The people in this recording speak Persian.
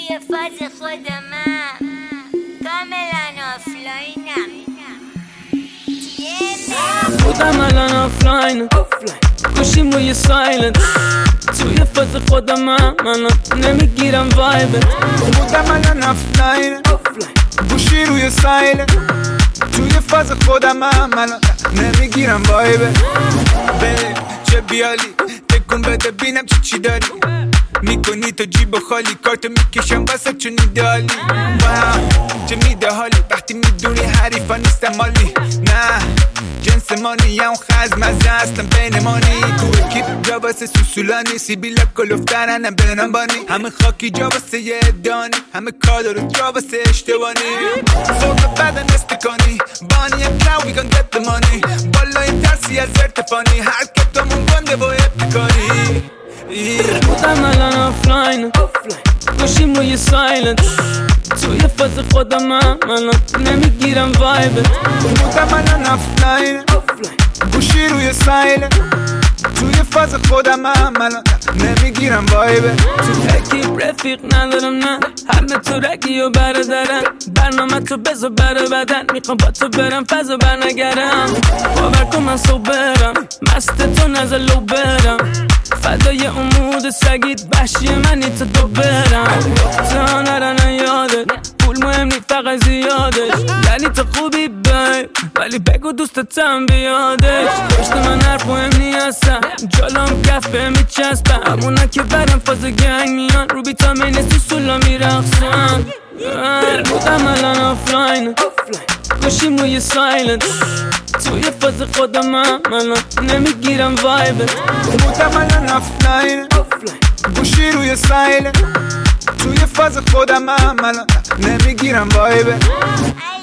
توی فاز خودمم کاملا آفلاینم خودم الان آفلاین گوشیم روی سایلنت توی فاز خودمم الان نمیگیرم وایبت خودم الان آفلاین گوشی روی سایلنت توی فاز خودمم الان نمیگیرم وایبت چه بیالی تکون بده بینم چی داری میکنی تو جیب خالی کارتو میکشم واسه چون ایدالی چه میده حالی وقتی میدونی حریفا نیستم مالی نه جنس مانی هم خزم از اصلا بین مانی تو اکیب جا واسه سوسولانی سیبیلا کلوفترنم بینم بانی همه خاکی جا واسه یه دانی همه کار رو جا واسه اشتبانی صبح بدن استکانی بانی and now we gon get the money بالای ترسی از ارتفانی هر کتامون گنده با ابتکاری خودم الان آفلاین گوشیم روی سایلنت توی فاز خودمم الان نمیگیرم وایبت خودم الان آفلاین گوشی روی سایلنت توی فاز خودمم الان نمیگیرم وایبت تو ترکیب رفیق ندارم نه همه تو رگی و برادرم برنامه تو بذار برا بدن میخوام با تو برم فاز و برنگرم باور کن من صبرم مست تو نزلو برم فدای امود سگید وحشی منی تو دو برم تا نرن یادت پول مهم نی فقط زیادش یعنی تو خوبی بیب ولی بگو دوستتم بیادش پشت من حرف مهم نی هستم جالام کف به میچسبم همونا که برم فاز گنگ میان رو بیتامین سوسولا میرخصم بودم الان آفلاین گوشیم روی سایلنت توی فاز خودمم الان نمیگیرم وایبت بودم الان آفلاین گوشی روی سایلنت توی فاز خودمم الان نمیگیرم وایبت